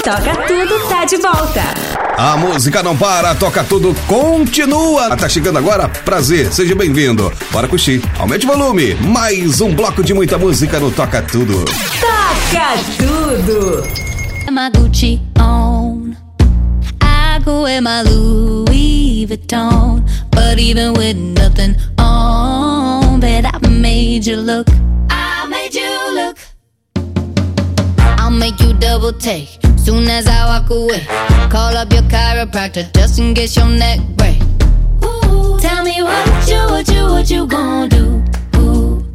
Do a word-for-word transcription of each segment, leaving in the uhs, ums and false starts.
Toca Tudo tá de volta. A música não para, toca tudo, continua. Tá chegando agora, prazer, seja bem-vindo. Bora curtir, aumente o volume. Mais um bloco de muita música no Toca Tudo. Toca Tudo. My Gucci on, I go wear my Louis Vuitton, but even with nothing on, bet I made you look. I made you look. I'll make you double take soon as I walk away. Call up your chiropractor just in case your neck break. Ooh, tell me what you, what you, what you gon' do? Ooh.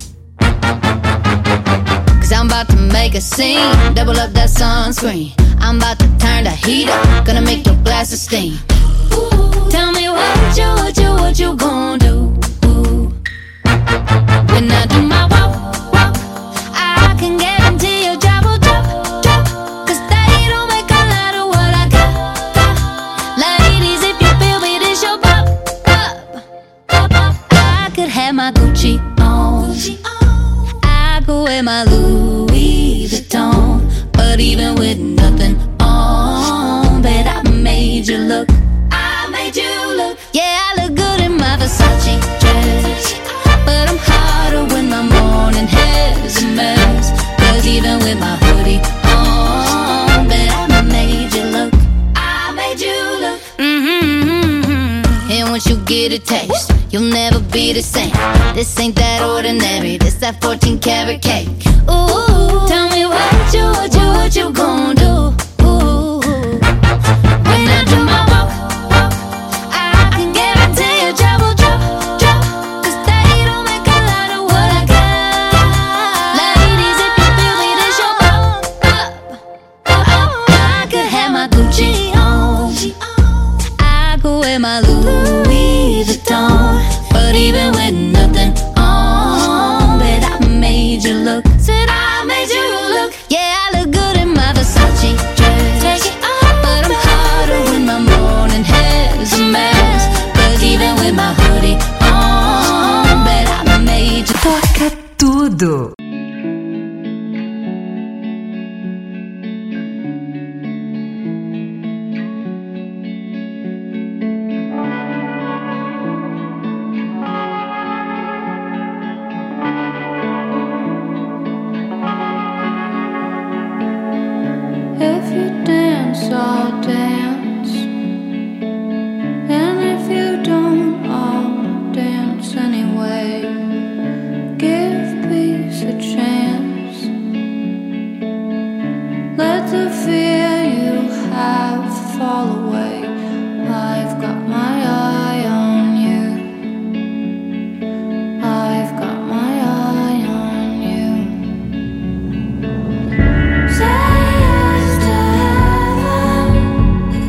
Cause I'm about to make a scene, double up that sunscreen. I'm about to turn the heat up, gonna make your glasses steam. Ooh, tell me what you, what you, what you gon' do? Ooh. When I do my walk, walk, I can guarantee your job will drop, drop. Cause they don't make a lot of what I got, got. Ladies, if you feel me, this your pop, pop, pop, pop. I could have my Gucci on, I could wear my Louis Vuitton, but even with nothing on, bet I made you look. I made you look. Yeah, I look good in my Versace dress, but I'm hotter when my morning hair's a mess. Cause even with my hoodie on, bet I made you look. I made you look. Mm-hmm. And once you get a taste, you'll never be the same. This ain't that ordinary, this that fourteen karat cake. Ooh, tell me what you, what you, what you gon' do? Ooh, when I do my walk, walk, I can guarantee your job will drop, drop. Cause they don't make a lot of what I got. Ladies, if you feel me, this your pop, pop, pop. I could have my Gucci on, I could wear my Louis Vuitton, but even with nothing on, bet I made you look. Said I made you look. Yeah, I look good in my Versace dress. Take it off, but I'm hotter when my morning hair's a mess. Cause even with my hoodie on, bet I made you. Toca Tudo. If you dance, I'll dance. And if you don't, I'll dance anyway. Give peace a chance. Let the fear you have fall away. I've got my eye on you. I've got my eye on you. Say yes to heaven.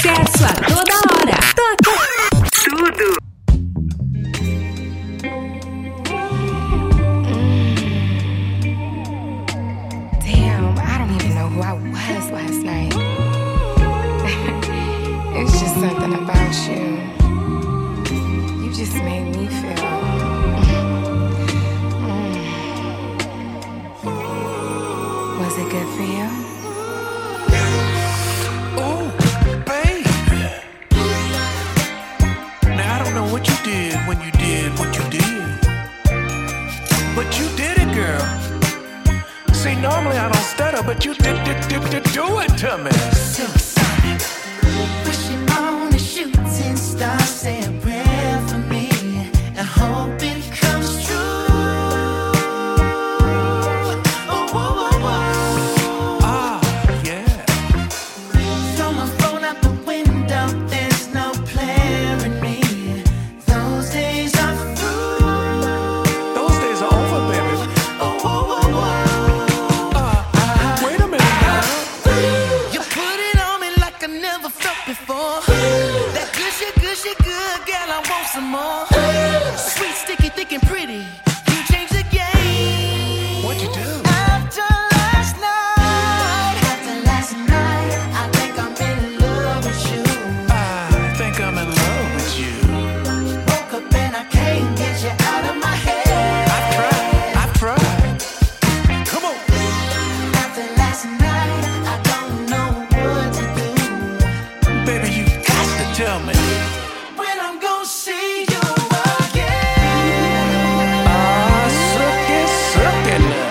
Sucesso a toda hora. Toca tudo. Damn, I don't even know who I was last night. It's just something about you. You just made me feel. Mm. Was it good for you? Oh, baby. Now I don't know what you did when you did what you did, but you did it, girl. See, normally I don't stutter, but you did, did, did, did do it to me. Supersonic, wishing on a shooting star, say a prayer for me, and hope it comes true. Oh, whoa, whoa, whoa. Ah, yeah. Throw my phone out the window, there's no player in me. Those days are through. Those days are over, baby. Oh, whoa, whoa, whoa. Uh, wait a minute now. You put it on me like I never felt before. That gushy, gushy, good girl, I want some more. Sweet, sticky, thick, and pretty. You changed the game. What'd you do? After last night, after last night, I think I'm in love with you. I think I'm in love with you. Woke up and I can't get you out of my head. I've tried, I've tried. Come on. After last night, I don't know what to do. Baby, you got to tell me. When I'm gonna see you again. Ah, suck it, suck it now.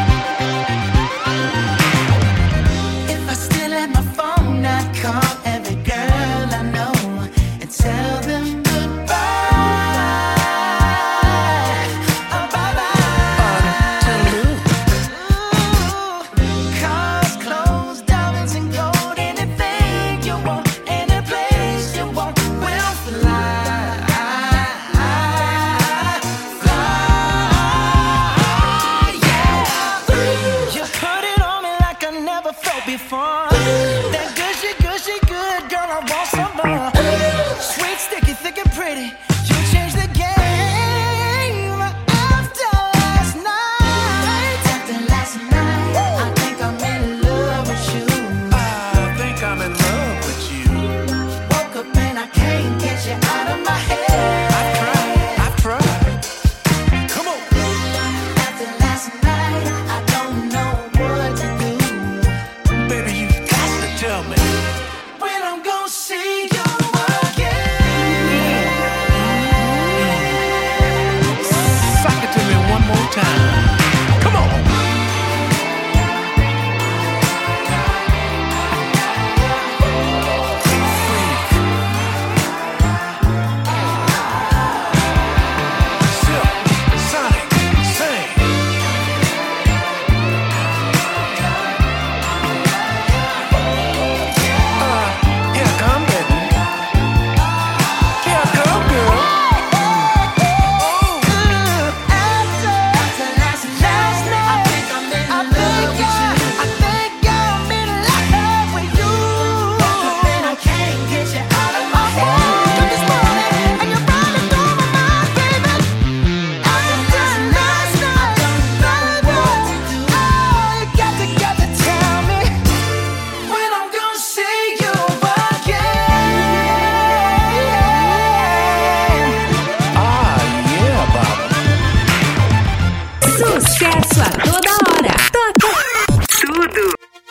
If I still had my phone, I'd call every girl I know and tell them goodbye. Oh, bye-bye. To lose. Ooh, cars, clothes, diamonds, and gold. Anything you want, any place you want, we'll fly, fly, yeah. You put it on me like I never felt before. That gushy, gushy, good girl, I want some more. Sweet, sticky, thick, and pretty. You changed the game. After last night, after last night, I think I'm in love with you. I think I'm in love with you. Woke up and I can't get you out of my head. I've tried, I've tried. Come on. After last night, I don't know what to do. Baby, you got to tell me. When I'm gonna see you again. Suck it to me one more time. Come on. Silk, Sonic, sing. Uh, here I come, baby. Here I come, girl. After last night, I think I'm in love with you. I think I'm in love with you. Woke up and I can't get you out of my head. This morning, and you're running through my mind, baby. After last night, I don't know what to do. Oh, you got to, got to tell me when I'm gonna see you again. Ah, yeah, Baba. Sucesso a toda hora. Toca tudo.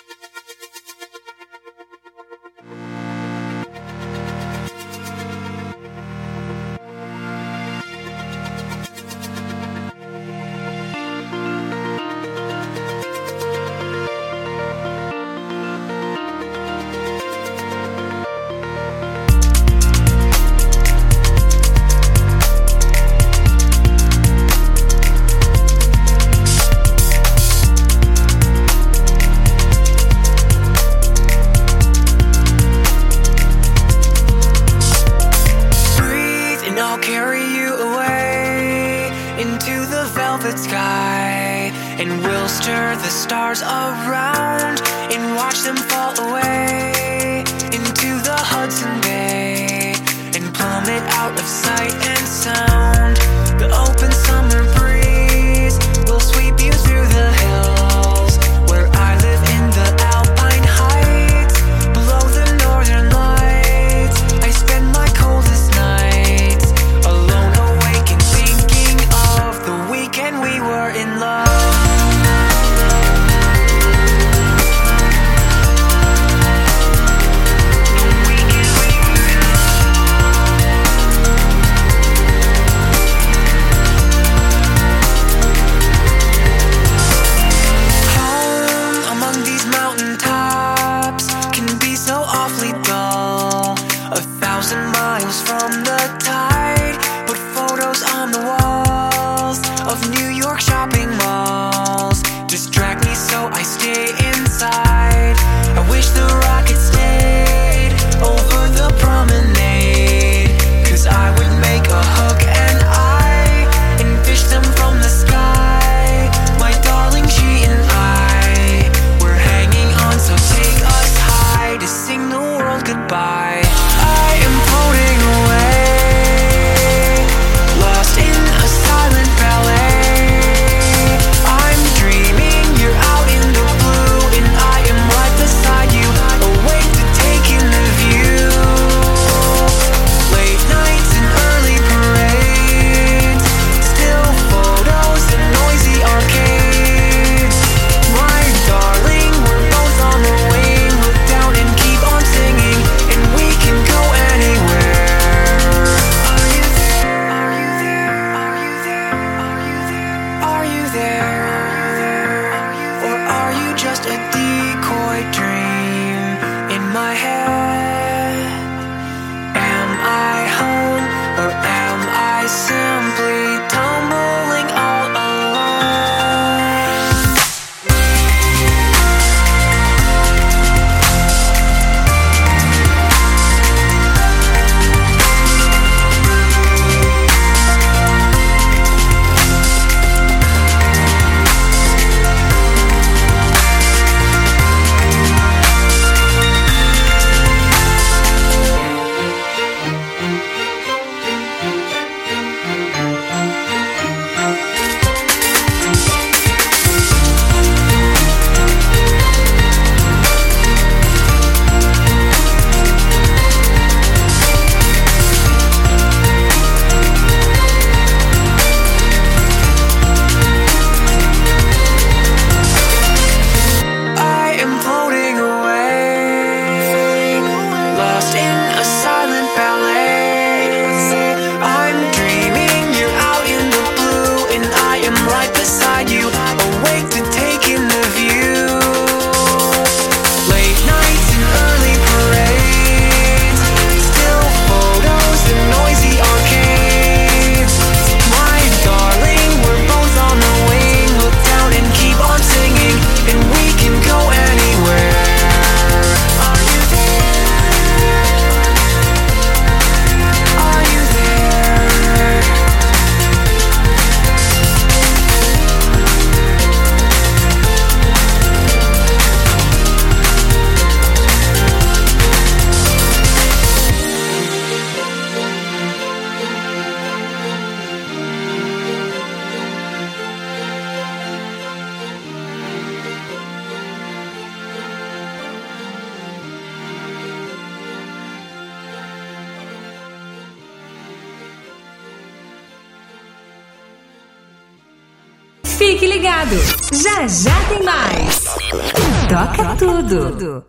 Breathe and I'll carry you away into the velvet sky, and we'll stir the stars around and watch them fall away into into the Hudson Bay and plummet out of sight and sound. The open summer breeze will sweep you through the hills where I live in the Alpine Heights. Below the northern lights, I spend my coldest nights alone, awake and thinking of the weekend we were in love. Miles from the tide, put photos on the walls of New York shopping malls. Distract me so I stay inside. I wish the rocket stayed over the promenade, 'cause I would make a hook and eye and fish them from the sky. My darling, she and I, we're hanging on, so take us high to sing the world goodbye. Floating away, lost in a silent ballet. I'm dreaming you're out in the blue and I am right beside you, awake to take in the view. Late nights and early parades, still photos and noisy arcades. My darling, we're both on the wing. Look down and keep on singing, and we can go anywhere. Just a decoy dream in my head. Am I home or am I simply tumbling all alone? Fique ligado, já já tem mais. Toca tudo.